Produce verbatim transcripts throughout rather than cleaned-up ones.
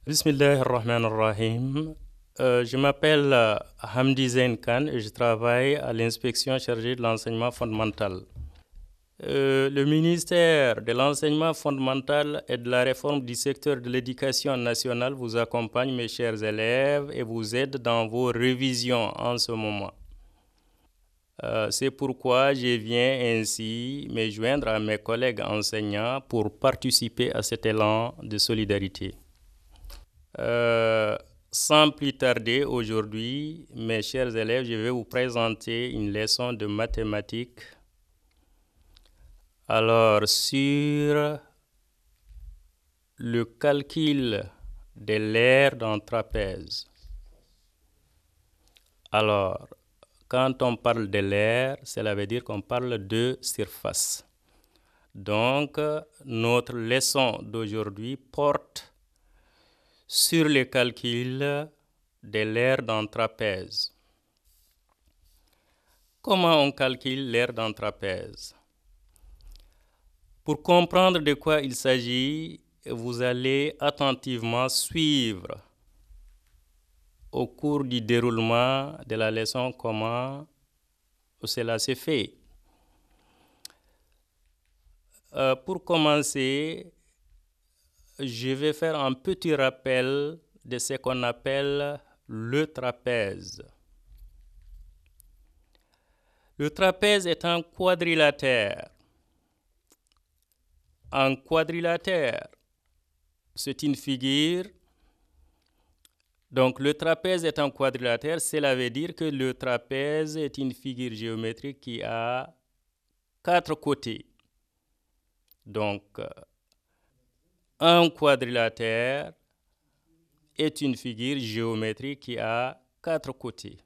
Bismillahirrahmanirrahim. Euh, je m'appelle euh, Hamdi Zain Khan et je travaille à l'inspection chargée de l'enseignement fondamental. Euh, le ministère de l'enseignement fondamental et de la réforme du secteur de l'éducation nationale vous accompagne, mes chers élèves, et vous aide dans vos révisions en ce moment. Euh, c'est pourquoi je viens ainsi me joindre à mes collègues enseignants pour participer à cet élan de solidarité. Euh, sans plus tarder, aujourd'hui, mes chers élèves, je vais vous présenter une leçon de mathématiques. Alors, sur le calcul de l'aire d'un trapèze. Alors, quand on parle de l'aire, cela veut dire qu'on parle de surface. Donc, notre leçon d'aujourd'hui porte sur le calcul de l'aire d'un trapèze. Comment on calcule l'aire d'un trapèze? Pour comprendre de quoi il s'agit, vous allez attentivement suivre au cours du déroulement de la leçon comment cela se fait. Euh, pour commencer, je vais faire un petit rappel de ce qu'on appelle le trapèze. Le trapèze est un quadrilatère. Un quadrilatère, c'est une figure. Donc, le trapèze est un quadrilatère, cela veut dire que le trapèze est une figure géométrique qui a quatre côtés. Donc, un quadrilatère est une figure géométrique qui a quatre côtés.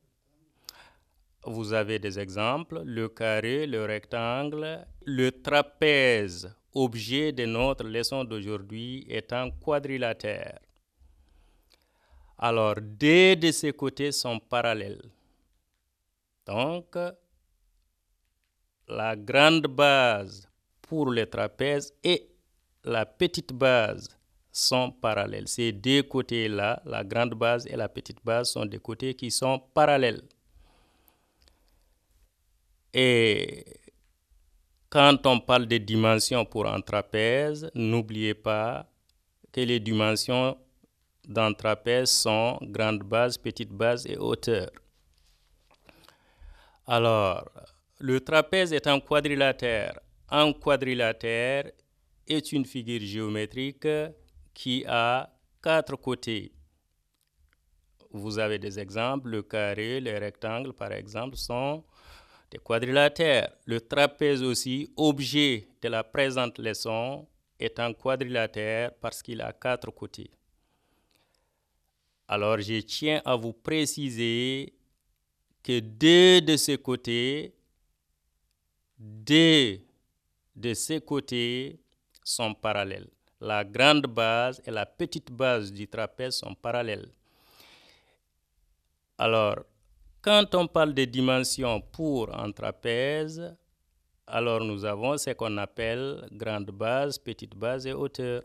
Vous avez des exemples, le carré, le rectangle, le trapèze, objet de notre leçon d'aujourd'hui, est un quadrilatère. Alors, deux de ces côtés sont parallèles. Donc, la grande base pour le trapèze et la petite base sont parallèles. Ces deux côtés-là, la grande base et la petite base, sont des côtés qui sont parallèles. Et quand on parle de dimensions pour un trapèze, n'oubliez pas que les dimensions d'un trapèze sont grande base, petite base et hauteur. Alors, le trapèze est un quadrilatère. Un quadrilatère est une figure géométrique qui a quatre côtés. Vous avez des exemples, le carré, le rectangle, par exemple, sont des quadrilatères. Le trapèze aussi, objet de la présente leçon, est un quadrilatère parce qu'il a quatre côtés. Alors, je tiens à vous préciser que deux de ces côtés, deux de ces côtés sont parallèles. La grande base et la petite base du trapèze sont parallèles. Alors, quand on parle de dimensions pour un trapèze, alors nous avons ce qu'on appelle grande base, petite base et hauteur.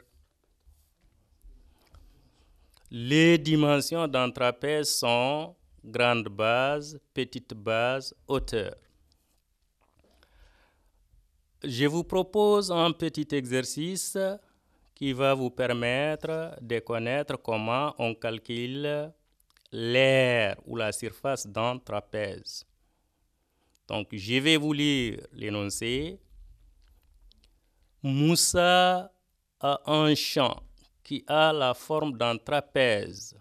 Les dimensions d'un trapèze sont grande base, petite base, hauteur. Je vous propose un petit exercice qui va vous permettre de connaître comment on calcule l'aire ou la surface d'un trapèze. Donc, je vais vous lire l'énoncé. Moussa a un champ qui a la forme d'un trapèze.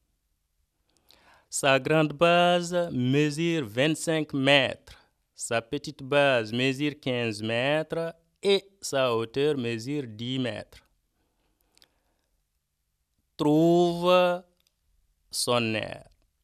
Sa grande base mesure vingt-cinq mètres, sa petite base mesure quinze mètres et sa hauteur mesure dix mètres. Trouve son aire.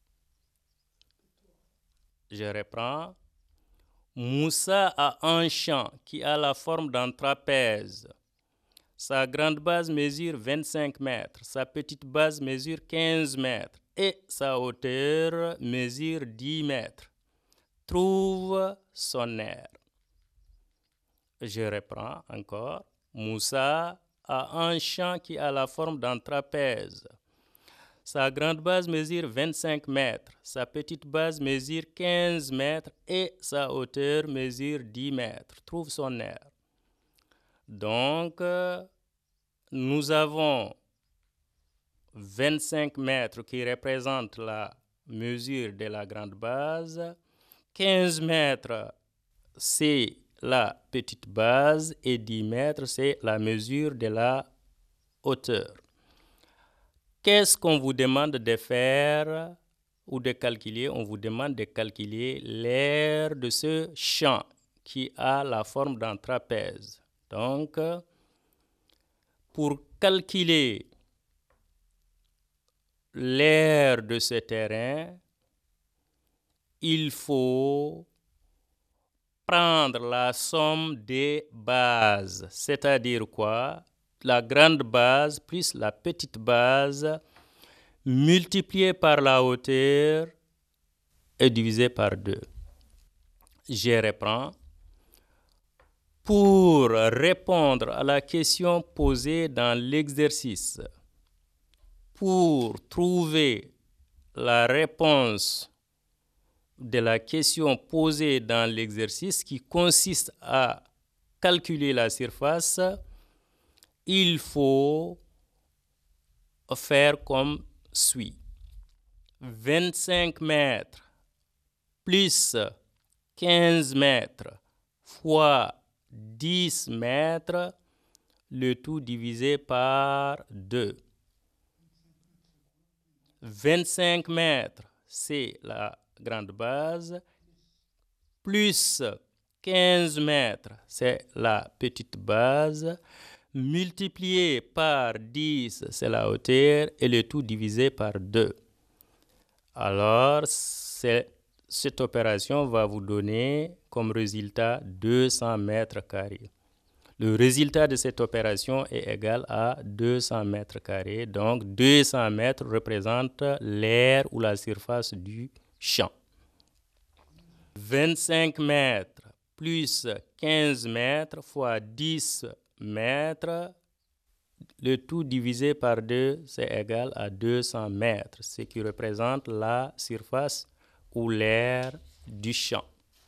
Je reprends. Moussa a un champ qui a la forme d'un trapèze. Sa grande base mesure vingt-cinq mètres, sa petite base mesure quinze mètres et sa hauteur mesure dix mètres. Trouve son aire. Je reprends encore. Moussa a un champ qui a la forme d'un trapèze. Sa grande base mesure vingt-cinq mètres, sa petite base mesure quinze mètres et sa hauteur mesure dix mètres. Trouve son aire. Donc, nous avons vingt-cinq mètres qui représentent la mesure de la grande base, quinze mètres c'est la petite base et dix mètres c'est la mesure de la hauteur. Qu'est-ce qu'on vous demande de faire ou de calculer? On vous demande de calculer l'aire de ce champ qui a la forme d'un trapèze. Donc, pour calculer l'aire de ce terrain, il faut prendre la somme des bases, c'est-à-dire quoi? La grande base plus la petite base multipliée par la hauteur et divisé par deux. Je reprends. Pour répondre à la question posée dans l'exercice, pour trouver la réponse de la question posée dans l'exercice qui consiste à calculer la surface, il faut faire comme suit. vingt-cinq mètres plus quinze mètres fois dix mètres, le tout divisé par deux. vingt-cinq mètres, c'est la grande base, plus quinze mètres, c'est la petite base, multiplié par dix, c'est la hauteur, et le tout divisé par deux. Alors, c'est, cette opération va vous donner comme résultat deux cents mètres carrés. Le résultat de cette opération est égal à deux cents mètres carrés. Donc, deux cents mètres représente l'aire ou la surface du champ. vingt-cinq mètres plus quinze mètres fois dix mètres, le tout divisé par deux, c'est égal à deux cents mètres, ce qui représente la surface ou l'aire du champ.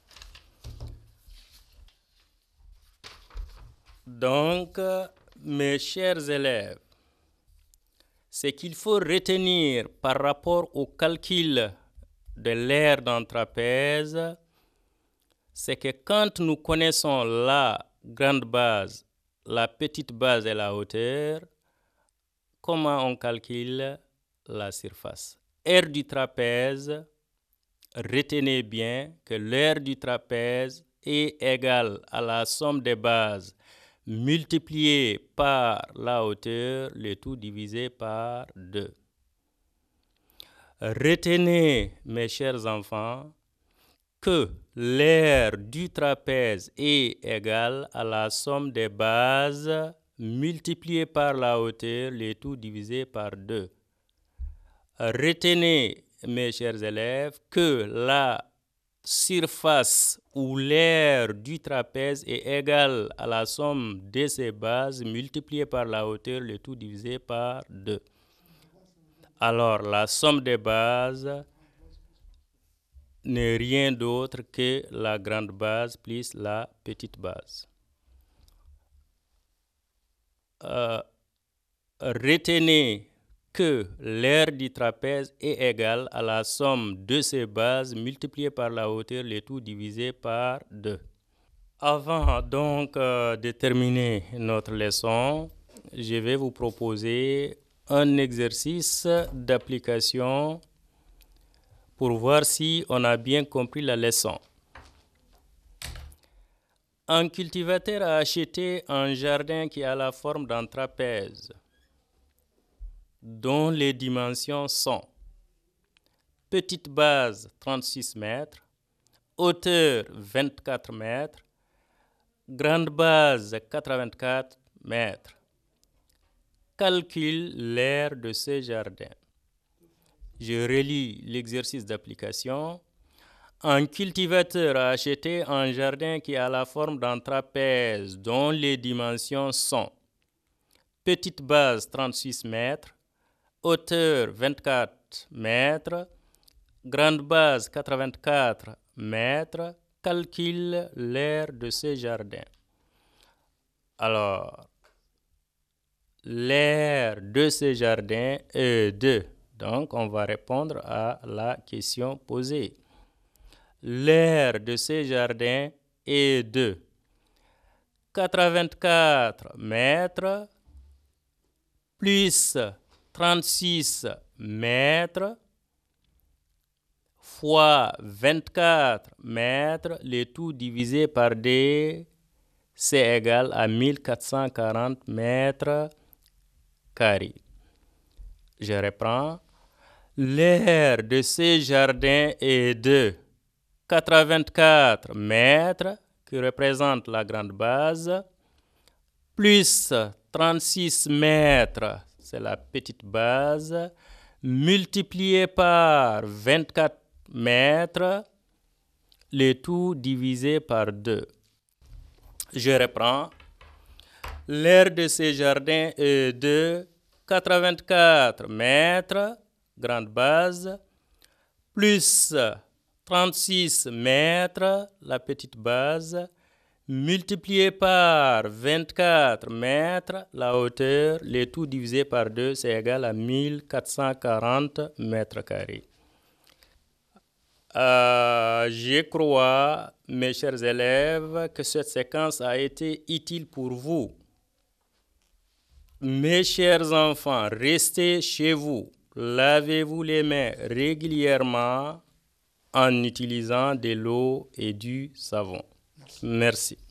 Donc, mes chers élèves, ce qu'il faut retenir par rapport au calcul de l'aire d'un trapèze, c'est que quand nous connaissons la grande base, la petite base et la hauteur, comment on calcule la surface? Aire du trapèze, retenez bien que l'aire du trapèze est égale à la somme des bases multiplié par la hauteur, le tout divisé par deux. Retenez, mes chers enfants, que l'aire du trapèze est égale à la somme des bases multiplié par la hauteur, le tout divisé par deux. Retenez, mes chers élèves, que la surface ou l'aire du trapèze est égale à la somme de ses bases multipliées par la hauteur, le tout divisé par deux. Alors, la somme des bases n'est rien d'autre que la grande base plus la petite base. Euh, retenez que l'aire du trapèze est égale à la somme de ses bases multipliées par la hauteur, le tout divisé par deux. Avant donc euh, de terminer notre leçon, je vais vous proposer un exercice d'application pour voir si on a bien compris la leçon. Un cultivateur a acheté un jardin qui a la forme d'un trapèze, dont les dimensions sont petite base trente-six mètres, hauteur vingt-quatre mètres, grande base quatre-vingt-quatre mètres. Calcule l'aire de ce jardin. Je relis l'exercice d'application. Un cultivateur a acheté un jardin qui a la forme d'un trapèze dont les dimensions sont petite base trente-six mètres, hauteur vingt-quatre mètres, grande base quatre-vingt-quatre mètres. Calcule l'aire de ce jardin. Alors, l'aire de ce jardin est de. Donc, on va répondre à la question posée. L'aire de ce jardin est de quatre-vingt-quatre mètres plus trente-six mètres fois vingt-quatre mètres, le tout divisé par deux, c'est égal à mille quatre cent quarante mètres carrés. Je reprends. L'aire de ce jardin est de quatre-vingt-quatre mètres, qui représente la grande base, plus trente-six mètres, c'est la petite base, multiplié par vingt-quatre mètres, le tout divisé par deux. Je reprends. L'aire de ce jardin est de quatre-vingt-quatre mètres, grande base, plus trente-six mètres, la petite base, multiplié par vingt-quatre mètres, la hauteur, le tout divisé par deux, c'est égal à mille quatre cent quarante mètres carrés. Euh, je crois, mes chers élèves, que cette séquence a été utile pour vous. Mes chers enfants, restez chez vous. Lavez-vous les mains régulièrement en utilisant de l'eau et du savon. Merci.